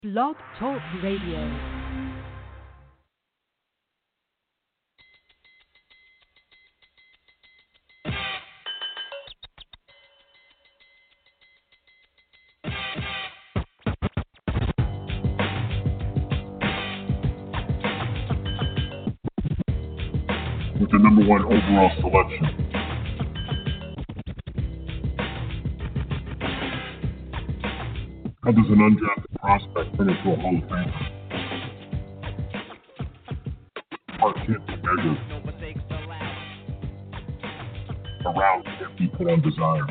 Blog Talk Radio. With the number one overall selection. How does an undrafted prospect turn into a Hall of Famer? Heart can't be measured. Around can't be put on desire.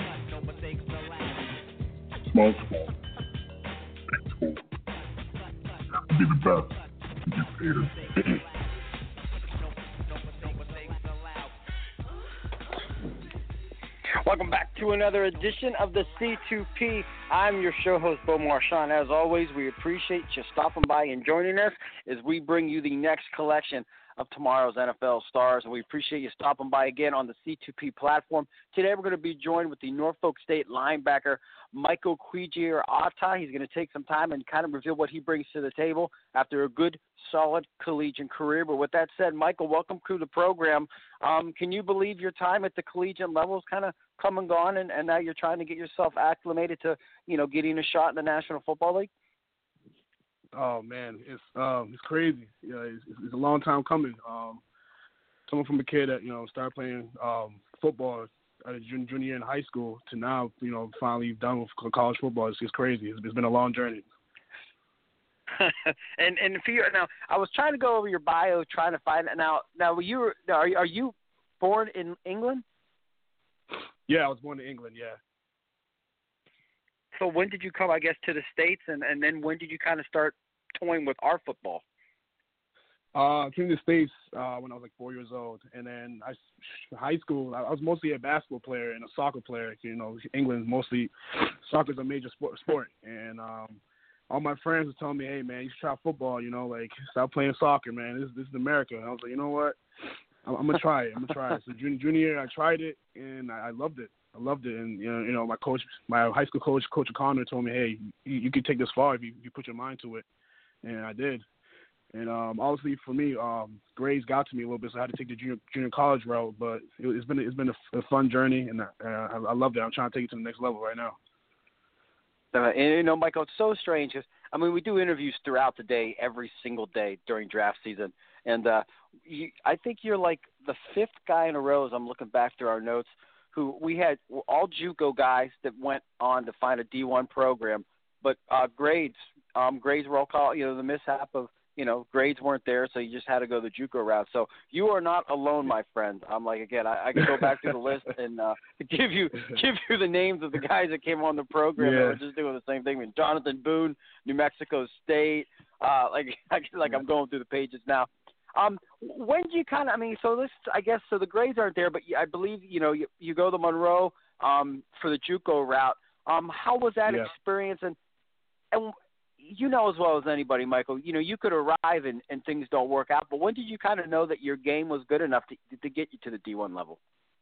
Small school, big school. You have to be the best to get paid. Welcome back to another edition of the C2P. I'm your show host, Beau Marchand. As always, we appreciate you stopping by and joining us as we bring you the next collection of tomorrow's NFL stars. And we appreciate you stopping by again on the C2P platform. Today, we're going to be joined with the Norfolk State linebacker, Michael Queejier-Atta. He's going to take some time and kind of reveal what he brings to the table after a good, solid collegiate career. But with that said, Michael, welcome to the program. Can you believe your time at the collegiate level is kind of come and gone, and now you're trying to get yourself acclimated to, getting a shot in the National Football League? Oh man, it's crazy. Yeah, it's a long time coming. Coming from a kid that started playing football at a junior year in high school to now, finally done with college football. It's just crazy. It's been a long journey. and for you now, I was trying to go over your bio, trying to find it. Now, are you born in England? Yeah, I was born in England. Yeah. So when did you come, I guess, to the States, and then when did you kind of start toying with our football? I came to the States when I was like 4 years old, and then high school, I was mostly a basketball player and a soccer player. England mostly soccer's a major sport, and all my friends were telling me, "Hey man, you should try football. Stop playing soccer, man. This is America." And I was like, you know what? I'm gonna try it. So junior year, I tried it, and I loved it. And my high school coach, Coach O'Connor, told me, "Hey, you can take this far if you put your mind to it," and I did. And obviously for me, grades got to me a little bit, so I had to take the junior college route. But it's been a fun journey, and I loved it. I'm trying to take it to the next level right now. And Michael, it's so strange because we do interviews throughout the day, every single day during draft season, and I think you're like the fifth guy in a row, as I'm looking back through our notes, who we had all JUCO guys that went on to find a D1 program, but grades were all called, the mishap of, grades weren't there, so you just had to go the JUCO route. So you are not alone, my friend. I'm like, again, I can go back through the list and give you the names of the guys that came on the program that were just doing the same thing. Jonathan Boone, New Mexico State. I'm going through the pages now. When did you so the grades aren't there, but I believe, you go to Monroe for the JUCO route. How was that experience? And as well as anybody, Michael, you could arrive and things don't work out, but when did you kind of know that your game was good enough to get you to the D1 level?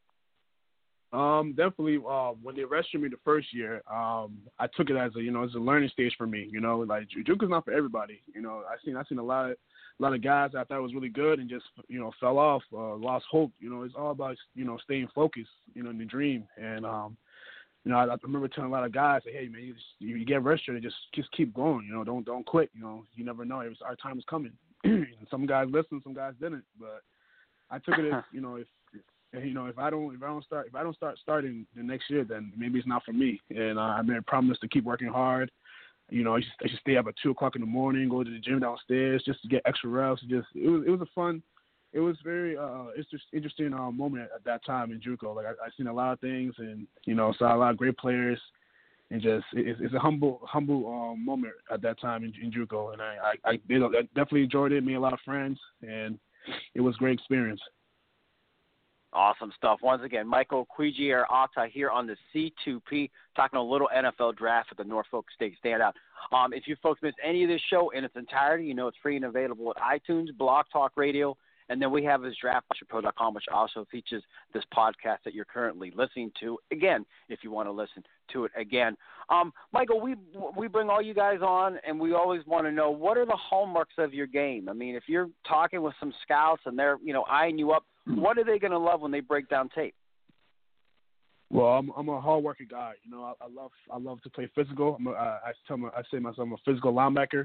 Definitely. When they arrested me the first year, I took it as a learning stage for me. Like JUCO's not for everybody. I seen a lot of guys I thought was really good and just fell off, lost hope. It's all about staying focused, in the dream. And I remember telling a lot of guys, hey man, you get registered, just keep going. Don't quit. You never know. Our time is coming. And some guys listened, some guys didn't. But I took it as if I don't start starting the next year, then maybe it's not for me. And I made a promise to keep working hard. I should stay up at 2:00 in the morning, go to the gym downstairs just to get extra reps. It was very interesting moment at that time in JUCO. Like I seen a lot of things, and saw a lot of great players, and it's a humble moment at that time in JUCO. And I definitely enjoyed it, made a lot of friends, and it was a great experience. Awesome stuff. Once again, Michael Queejier-Atta here on the C2P, talking a little NFL draft at the Norfolk State Standout. If you folks missed any of this show in its entirety, it's free and available at iTunes, Blog Talk Radio, And then we have his draftwatcherpro.com, which also features this podcast that you're currently listening to. Again, if you want to listen to it again. Michael, we bring all you guys on, and we always want to know, what are the hallmarks of your game? I mean, if you're talking with some scouts and they're, eyeing you up, what are they going to love when they break down tape? Well, I'm a hard working guy. I love to play physical. I say myself I'm a physical linebacker.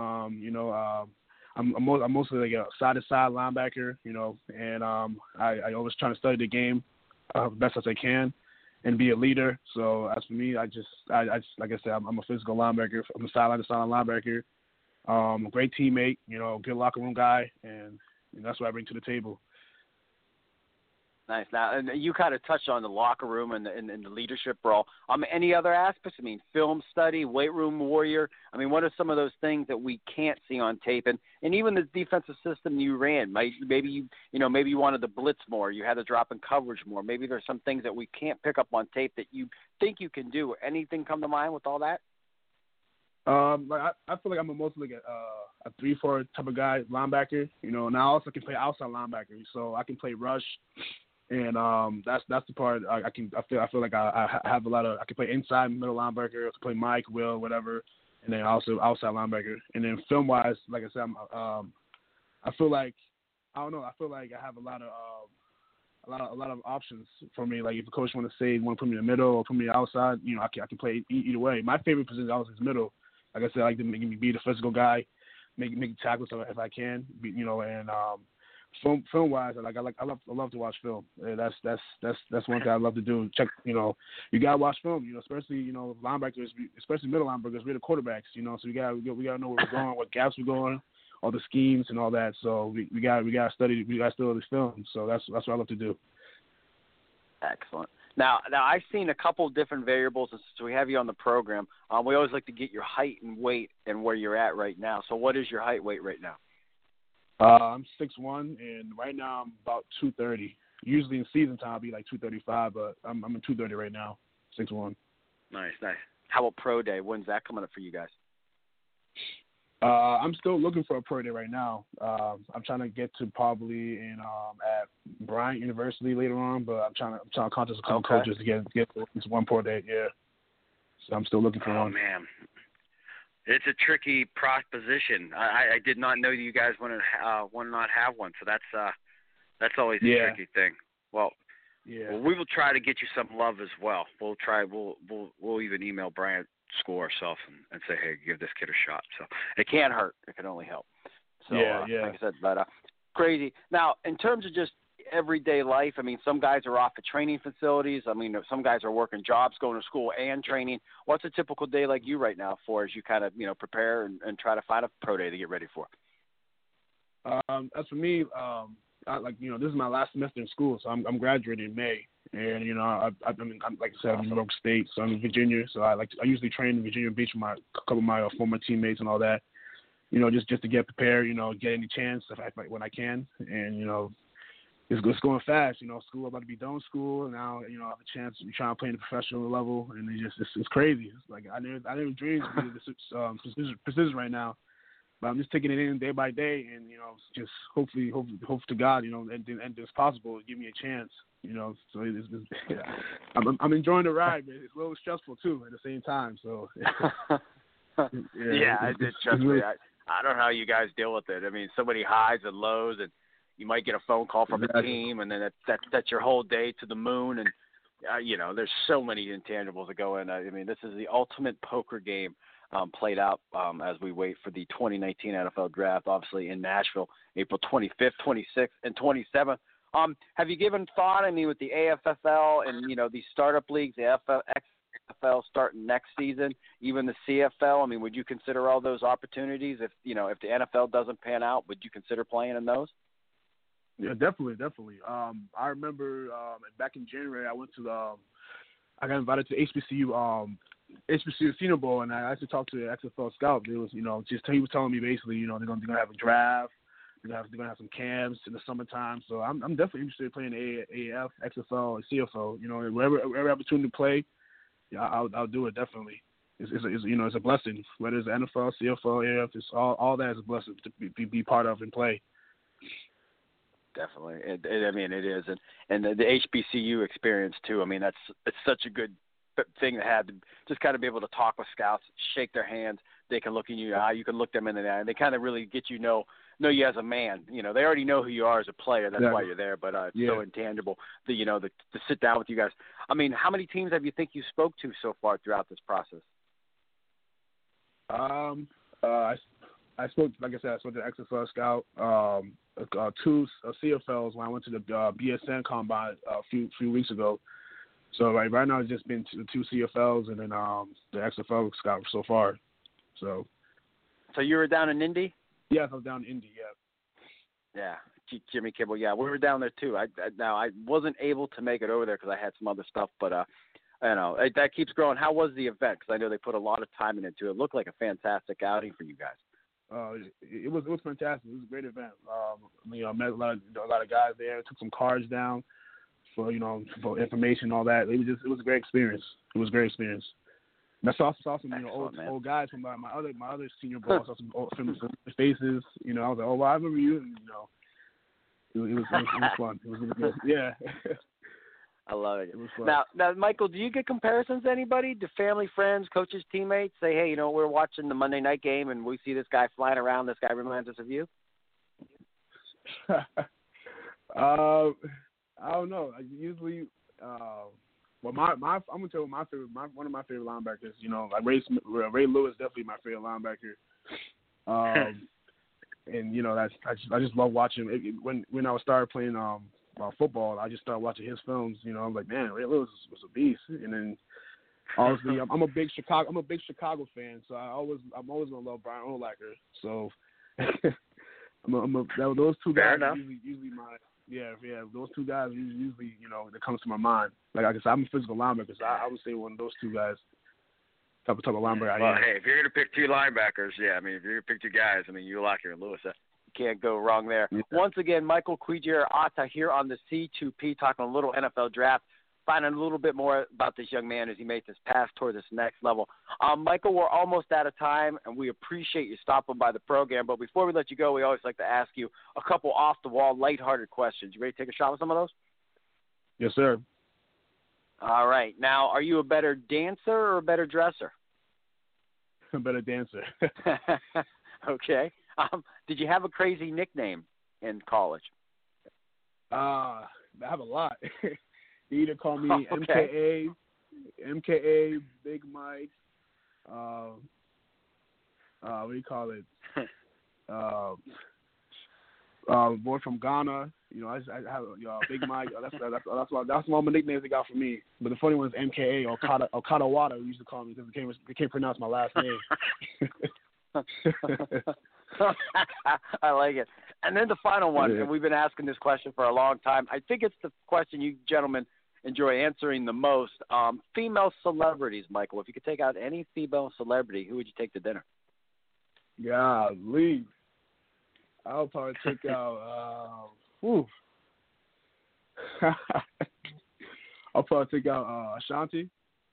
I'm mostly like a side-to-side linebacker, and I always try to study the game the best as I can and be a leader. So as for me, I just like I said, I'm a physical linebacker. I'm a sideline-to-sideline linebacker. A great teammate, good locker room guy, and that's what I bring to the table. Nice. Now, and you kind of touched on the locker room and the leadership role. Any other aspects? I mean, film study, weight room warrior. I mean, what are some of those things that we can't see on tape? And even the defensive system you ran, maybe you wanted to blitz more. You had to drop in coverage more. Maybe there's some things that we can't pick up on tape that you think you can do. Anything come to mind with all that? I feel like I'm mostly like a 3-4 type of guy, linebacker. And I also can play outside linebacker, so I can play rush. And that's the part I feel like I have a lot of. I can play inside, middle linebacker, I can play Mike, Will, whatever, and then also outside linebacker. And then film wise, like I said, I feel like I feel like I have a lot of options for me. Like if a coach want to put me in the middle or put me outside, I can play either way. My favorite position always is middle. Like I said, I like to be the physical guy, make tackles if I can, and. Film wise, I love to watch film. That's one thing I love to do. Check, you gotta watch film. Especially linebackers, especially middle linebackers. We're the quarterbacks, so we gotta know where we're going, what gaps we're going, all the schemes and all that. So we gotta study this film. So that's what I love to do. Excellent. Now I've seen a couple of different variables. So we have you on the program. We always like to get your height and weight and where you're at right now. So what is your height, weight right now? I'm 6'1", and right now I'm about 230. Usually in season time I'll be like 235, but I'm in 230 right now, 6'1". Nice. How about pro day? When's that coming up for you guys? I'm still looking for a pro day right now. I'm trying to get to probably at Bryant University later on, but I'm trying to contact a couple coaches to get this one pro day. Yeah. So I'm still looking for one. Oh man. It's a tricky proposition. I did not know that you guys want to not have one, so that's always a tricky thing. Well, we will try to get you some love as well. We'll try. We'll even email Brian School ourselves and say, hey, give this kid a shot. So it can't hurt. It can only help. So like I said, but crazy. Now, in terms of just everyday life, I mean, some guys are off at training facilities. I mean, some guys are working jobs, going to school and training. What's a typical day like you right now for as you kind of, prepare and try to find a pro day to get ready for? As for me, this is my last semester in school, so I'm graduating in May. And, I'm like I said, I'm in New York State, so I'm in Virginia. So I usually train in Virginia Beach with a couple of my former teammates and all that, just to get prepared, get any chance when I can. And, it's going fast, school about to be done with school. Now, I have a chance to try to play at the professional level, and it's crazy. It's like I never dreamed to be this position right now, but I'm just taking it in day by day, and just hopefully hope to God, and it's possible to give me a chance, So I'm enjoying the ride, but it's a little stressful too at the same time. So trust me. I don't know how you guys deal with it. I mean, so many highs and lows, and you might get a phone call from a team, and then that's your whole day to the moon. And, there's so many intangibles that go in. I mean, this is the ultimate poker game played out as we wait for the 2019 NFL Draft, obviously in Nashville, April 25th, 26th, and 27th. Have you given thought, with the AFFL and, these startup leagues, the XFL starting next season, even the CFL, would you consider all those opportunities? If the NFL doesn't pan out, would you consider playing in those? Yeah, definitely. I remember back in January, I got invited to HBCU Senior Bowl, and I actually talked to the XFL scout. It was, he was telling me basically, they're gonna have a draft, they're gonna have some camps in the summertime. So I'm definitely interested in playing AAF, XFL, and CFL. Wherever opportunity to play, I'll do it definitely. It's a blessing. Whether it's NFL, CFL, AAF, it's all that is a blessing to be part of and play. Definitely. I mean, it is, and the HBCU experience too. I mean, it's such a good thing to have, to just kind of be able to talk with scouts, shake their hands. They can look in your eye. You can look them in the eye. And they kind of really get know you as a man. You know, they already know who you are as a player. That's why you're there. But it's so intangible. To sit down with you guys. I mean, how many teams have you think you spoke to so far throughout this process? I spoke, like I said, I spoke to the XFL scout, two CFLs when I went to the BSN combine a few weeks ago. So right now it's just been two CFLs and then the XFL scout so far. So you were down in Indy? Yes, I was down in Indy. Yeah. Jimmy Kimmel. Yeah, we were down there too. I wasn't able to make it over there because I had some other stuff, but that keeps growing. How was the event? Because I know they put a lot of time into it. It looked like a fantastic outing for you guys. It was fantastic. It was a great event. I met a lot of guys there. Took some cards down for information and all that. It was a great experience. It was a great experience. And I saw some old guys from my other senior ball. I saw some old faces. I was like, oh, well, I remember you. And, it was fun. It was really good. Yeah. I love it. Now, Michael, do you get comparisons to anybody? Do family, friends, coaches, teammates say, hey, we're watching the Monday night game and we see this guy flying around. This guy reminds us of you? I don't know. Usually, I'm gonna tell you one of my favorite linebackers. Like Ray Lewis, definitely my favorite linebacker. And I just love watching it. When I started playing football, I just started watching his films. I'm like, man, Ray Lewis was a beast. And then obviously, I'm a big Chicago fan, so I'm always gonna love Brian Urlacher. So those two guys usually my those two guys usually that comes to my mind. Like I said, I'm a physical linebacker, so I would say one of those two guys. Type of linebacker. Well, hey, if you're gonna pick two linebackers, if you're gonna pick two guys, Urlacher and Lewis. You can't go wrong there. Yeah. Once again, Michael Quigliera-Atta here on the C2P, talking a little NFL draft, finding a little bit more about this young man as he makes his path toward this next level. Michael, we're almost out of time, and we appreciate you stopping by the program. But before we let you go, we always like to ask you a couple off-the-wall, lighthearted questions. You ready to take a shot with some of those? Yes, sir. All right. Now, are you a better dancer or a better dresser? A better dancer. Okay. Did you have a crazy nickname in college? I have a lot. You either call me MKA, Big Mike. What do you call it? Boy from Ghana. I have Big Mike. That's one of my nicknames they got for me. But the funny one is MKA or Okadawada. We used to call me because they can't pronounce my last name. I like it. And then the final one, and we've been asking this question for a long time. I think it's the question you gentlemen enjoy answering the most. Female celebrities, Michael. If you could take out any female celebrity, who would you take to dinner? Golly. I'll probably take out I'll probably take out Ashanti.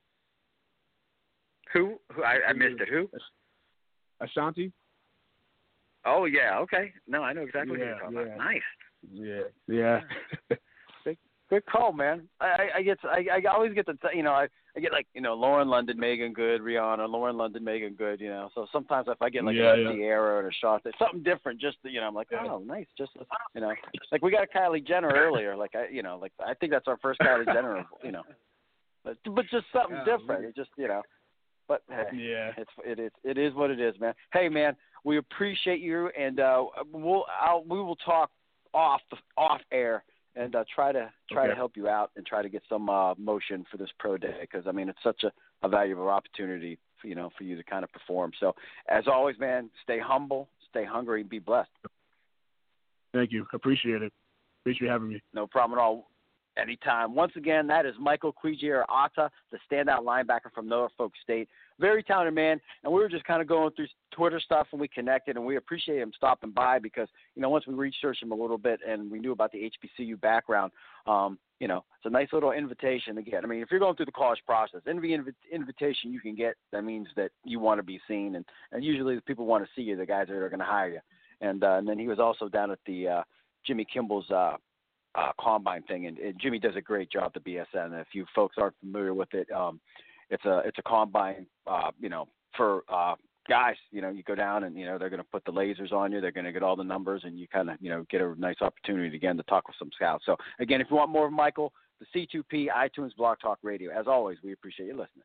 Who? I missed it. Who? Ashanti. Oh, yeah, okay. No, I know exactly what you're talking about. Nice. Yeah. Good call, man. I always get I get Lauren London, Megan Good, Rihanna, Lauren London, Megan Good, So sometimes if I get a Sierra or a shot, it's something different. Just I'm like, oh, nice. Just like we got a Kylie Jenner earlier. I think that's our first Kylie Jenner. But just something different. It just But hey, it is what it is, man. Hey, man, we appreciate you, and we will talk off air. And try to help you out and try to get some motion for this pro day because it's such a valuable opportunity for you to kind of perform. So as always, man, stay humble, stay hungry, and be blessed. Thank you, appreciate it. Appreciate you having me. No problem at all. Anytime. Once again, that is Michael Quigliera-Atta, the standout linebacker from Norfolk State. Very talented man, and we were just kind of going through Twitter stuff when we connected, and we appreciate him stopping by because, once we researched him a little bit and we knew about the HBCU background, it's a nice little invitation to get. If you're going through the college process, any invitation you can get, that means that you want to be seen, and usually the people want to see you, the guys that are going to hire you. And then he was also down at the Jimmy Kimball's combine thing, and Jimmy does a great job at BSN. And if you folks aren't familiar with it, it's a combine, for guys. You go down and they're going to put the lasers on you. They're going to get all the numbers, and you kind of get a nice opportunity again to talk with some scouts. So again, if you want more of Michael, the C2P iTunes Blog Talk Radio. As always, we appreciate you listening.